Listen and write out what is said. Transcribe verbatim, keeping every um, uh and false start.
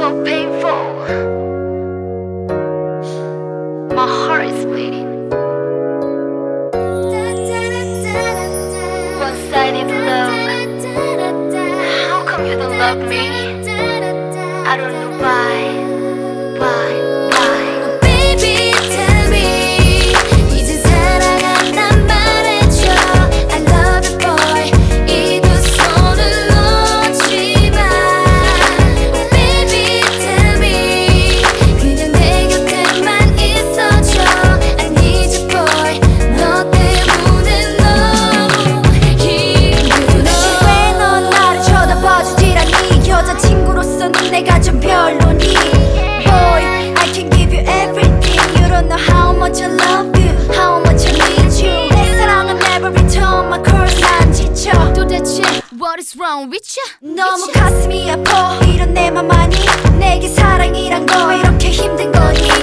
so painful. My heart is bleeding. One-sided love. How come you don't love me? I don't know why. Why? 내가 좀 별로니 Boy, I can give you everything You don't know how much I love you How much I need you 내 사랑은 never return my curse 난 지쳐 도대체 what is wrong with you? 너무 가슴이 아파 이런 내 맘 아니 내게 사랑이란 거 이렇게 힘든 거니